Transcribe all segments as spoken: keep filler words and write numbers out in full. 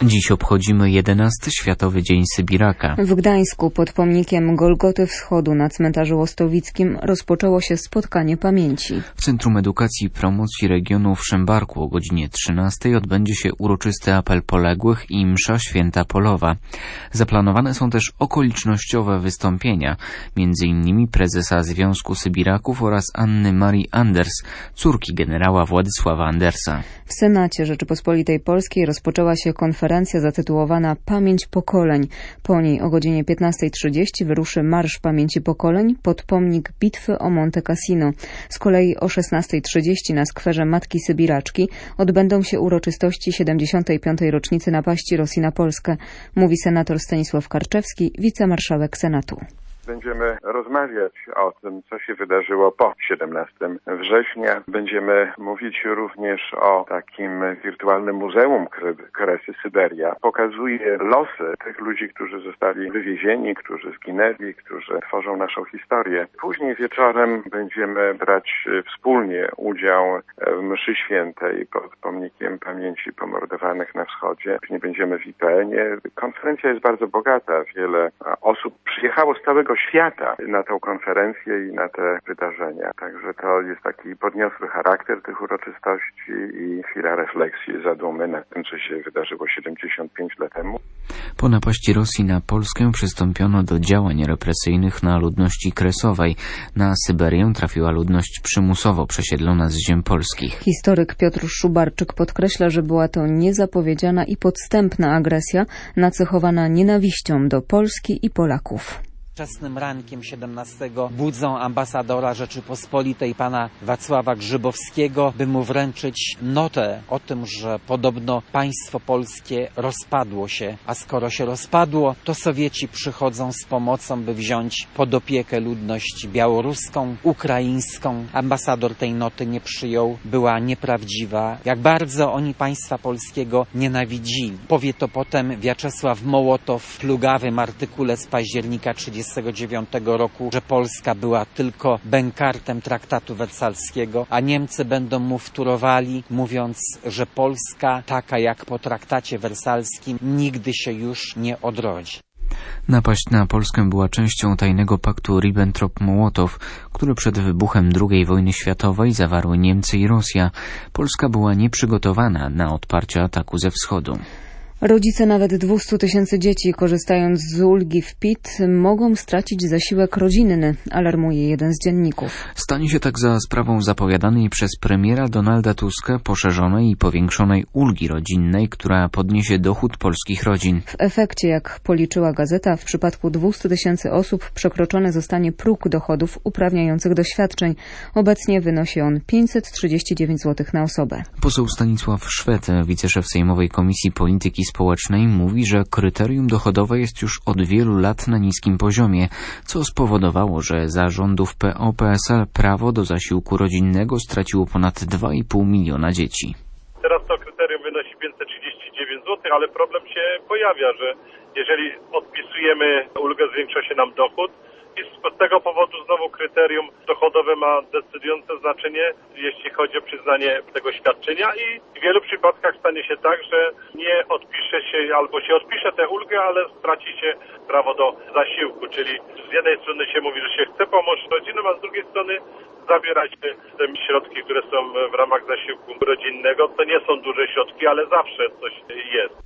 Dziś obchodzimy jedenasty Światowy Dzień Sybiraka. W Gdańsku pod pomnikiem Golgoty Wschodu na cmentarzu Łostowickim rozpoczęło się spotkanie pamięci. W Centrum Edukacji i Promocji Regionu w Szembarku o godzinie trzynastej odbędzie się uroczysty apel poległych i msza święta polowa. Zaplanowane są też okolicznościowe wystąpienia, między innymi prezesa Związku Sybiraków oraz Anny Marii Anders, córki generała Władysława Andersa. W Senacie Rzeczypospolitej Polskiej rozpoczęła się konferencja zatytułowana Pamięć Pokoleń. Po niej o godzinie piętnastej trzydzieści wyruszy Marsz Pamięci Pokoleń pod pomnik Bitwy o Monte Cassino. Z kolei o szesnastej trzydzieści na skwerze Matki Sybiraczki odbędą się uroczystości siedemdziesiątej piątej rocznicy napaści Rosji na Polskę, mówi senator Stanisław Karczewski, wicemarszałek Senatu. Będziemy rozmawiać o tym, co się wydarzyło po siedemnastego września. Będziemy mówić również o takim wirtualnym muzeum Kresy Syberia. Pokazuje losy tych ludzi, którzy zostali wywiezieni, którzy zginęli, którzy tworzą naszą historię. Później wieczorem będziemy brać wspólnie udział w mszy świętej pod pomnikiem pamięci pomordowanych na wschodzie. Później będziemy w I P N ie. Konferencja jest bardzo bogata. Wiele osób przyjechało z całego świata na tę konferencję i na te wydarzenia. Także to jest taki podniosły charakter tych uroczystości i chwila refleksji, zadumy nad tym, co się wydarzyło siedemdziesiąt pięć lat temu. Po napaści Rosji na Polskę przystąpiono do działań represyjnych na ludności kresowej. Na Syberię trafiła ludność przymusowo przesiedlona z ziem polskich. Historyk Piotr Szubarczyk podkreśla, że była to niezapowiedziana i podstępna agresja nacechowana nienawiścią do Polski i Polaków. Wczesnym rankiem siedemnastego budzą ambasadora Rzeczypospolitej pana Wacława Grzybowskiego, by mu wręczyć notę o tym, że podobno państwo polskie rozpadło się, a skoro się rozpadło, to Sowieci przychodzą z pomocą, by wziąć pod opiekę ludność białoruską, ukraińską. Ambasador tej noty nie przyjął, była nieprawdziwa. Jak bardzo oni państwa polskiego nienawidzili. Powie to potem Wiaczesław Mołotow w plugawym artykule z października trzydziestego dziewiątego roku, że Polska była tylko bękartem traktatu wersalskiego, a Niemcy będą mu wtórowali, mówiąc, że Polska, taka jak po traktacie wersalskim, nigdy się już nie odrodzi. Napaść na Polskę była częścią tajnego paktu Ribbentrop-Mołotow, który przed wybuchem drugiej wojny światowej zawarły Niemcy i Rosja. Polska była nieprzygotowana na odparcie ataku ze wschodu. Rodzice nawet dwieście tysięcy dzieci, korzystając z ulgi w P I T, mogą stracić zasiłek rodzinny, alarmuje jeden z dzienników. Stanie się tak za sprawą zapowiadanej przez premiera Donalda Tuska poszerzonej i powiększonej ulgi rodzinnej, która podniesie dochód polskich rodzin. W efekcie, jak policzyła gazeta, w przypadku dwieście tysięcy osób przekroczony zostanie próg dochodów uprawniających do świadczeń. Obecnie wynosi on pięćset trzydzieści dziewięć złotych na osobę. Poseł Stanisław Szwed, wiceszef Sejmowej Komisji Polityki Społecznej, mówi, że kryterium dochodowe jest już od wielu lat na niskim poziomie, co spowodowało, że za rządów P O P S L prawo do zasiłku rodzinnego straciło ponad dwa i pół miliona dzieci. Teraz to kryterium wynosi pięćset trzydzieści dziewięć złotych, ale problem się pojawia, że jeżeli odpisujemy ulgę, zwiększa się nam dochód, i z tego powodu znowu kryterium dochodowe ma decydujące znaczenie, jeśli chodzi o przyznanie tego świadczenia, i w wielu przypadkach stanie się tak, że nie odpisze się albo się odpisze tę ulgę, ale straci się prawo do zasiłku, czyli z jednej strony się mówi, że się chce pomóc rodzinom, a z drugiej strony zabierać te środki, które są w ramach zasiłku rodzinnego. To nie są duże środki, ale zawsze coś jest.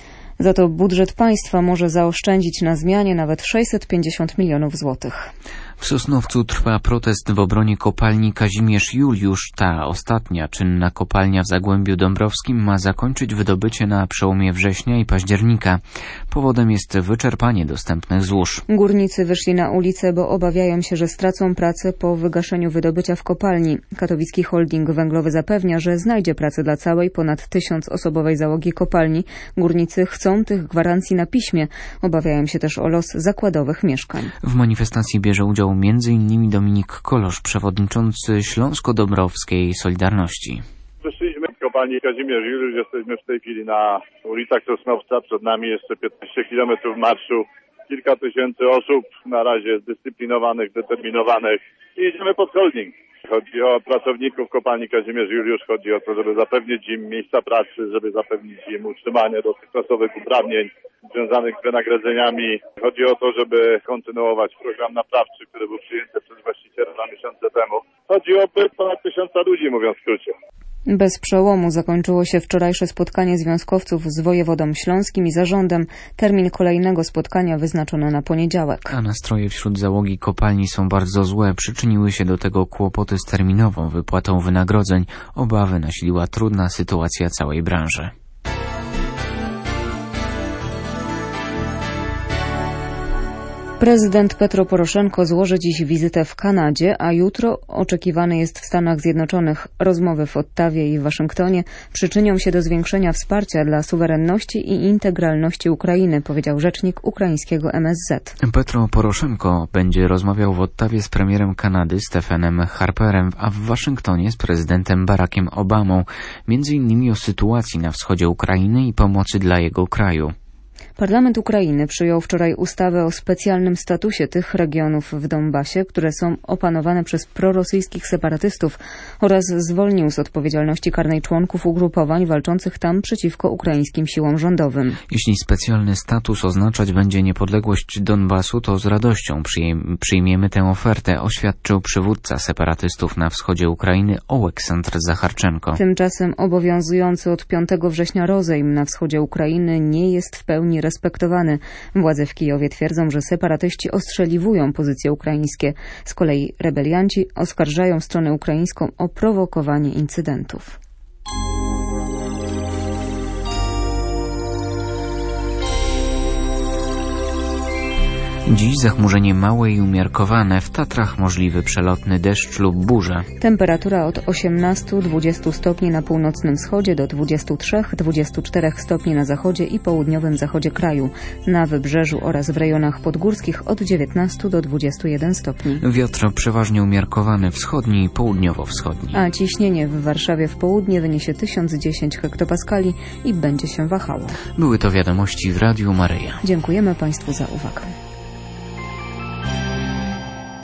Za to budżet państwa może zaoszczędzić na zmianie nawet sześćset pięćdziesiąt milionów złotych. W Sosnowcu trwa protest w obronie kopalni Kazimierz Juliusz. Ta ostatnia czynna kopalnia w Zagłębiu Dąbrowskim ma zakończyć wydobycie na przełomie września i października. Powodem jest wyczerpanie dostępnych złóż. Górnicy wyszli na ulicę, bo obawiają się, że stracą pracę po wygaszeniu wydobycia w kopalni. Katowicki holding węglowy zapewnia, że znajdzie pracę dla całej ponad tysiącosobowej załogi kopalni. Górnicy chcą tych gwarancji na piśmie. Obawiają się też o los zakładowych mieszkań. W manifestacji bierze udział między innymi Dominik Kolosz, przewodniczący Śląsko-Dąbrowskiej Solidarności. Wyszliśmy z kopalni Kazimierz Juliusz, jesteśmy w tej chwili na ulicach Sosnowca, przed nami jeszcze piętnaście kilometrów marszu, kilka tysięcy osób, na razie zdyscyplinowanych, determinowanych, i idziemy pod holding. Chodzi o pracowników kopalni Kazimierz Juliusz, chodzi o to, żeby zapewnić im miejsca pracy, żeby zapewnić im utrzymanie dotychczasowych uprawnień związanych z wynagrodzeniami. Chodzi o to, żeby kontynuować program naprawczy, który był przyjęty przez właściciela dwa miesiące temu. Chodzi o ponad tysiąca ludzi, mówiąc w skrócie. Bez przełomu zakończyło się wczorajsze spotkanie związkowców z wojewodą śląskim i zarządem. Termin kolejnego spotkania wyznaczono na poniedziałek. A nastroje wśród załogi kopalni są bardzo złe. Przyczyniły się do tego kłopoty z terminową wypłatą wynagrodzeń. Obawy nasiliła trudna sytuacja całej branży. Prezydent Petro Poroszenko złoży dziś wizytę w Kanadzie, a jutro oczekiwany jest w Stanach Zjednoczonych. Rozmowy w Ottawie i w Waszyngtonie przyczynią się do zwiększenia wsparcia dla suwerenności i integralności Ukrainy, powiedział rzecznik ukraińskiego M S Z. Petro Poroszenko będzie rozmawiał w Ottawie z premierem Kanady Stephenem Harperem, a w Waszyngtonie z prezydentem Barackiem Obamą, między innymi o sytuacji na wschodzie Ukrainy i pomocy dla jego kraju. Parlament Ukrainy przyjął wczoraj ustawę o specjalnym statusie tych regionów w Donbasie, które są opanowane przez prorosyjskich separatystów, oraz zwolnił z odpowiedzialności karnej członków ugrupowań walczących tam przeciwko ukraińskim siłom rządowym. Jeśli specjalny status oznaczać będzie niepodległość Donbasu, to z radością przyjmiemy tę ofertę, oświadczył przywódca separatystów na wschodzie Ukrainy Oleksandr Zacharczenko. Tymczasem obowiązujący od piątego września rozejm na wschodzie Ukrainy nie jest w pełni respektowany. Władze w Kijowie twierdzą, że separatyści ostrzeliwują pozycje ukraińskie. Z kolei rebelianci oskarżają stronę ukraińską o prowokowanie incydentów. Dziś zachmurzenie małe i umiarkowane, w Tatrach możliwy przelotny deszcz lub burza. Temperatura od osiemnastu do dwudziestu stopni na północnym wschodzie do dwudziestu trzech do dwudziestu czterech stopni na zachodzie i południowym zachodzie kraju. Na wybrzeżu oraz w rejonach podgórskich od dziewiętnastu do dwudziestu jeden stopni. Wiatr przeważnie umiarkowany, wschodni i południowo-wschodni. A ciśnienie w Warszawie w południe wyniesie tysiąc dziesięć hektopaskali i będzie się wahało. Były to wiadomości w Radiu Maryja. Dziękujemy Państwu za uwagę.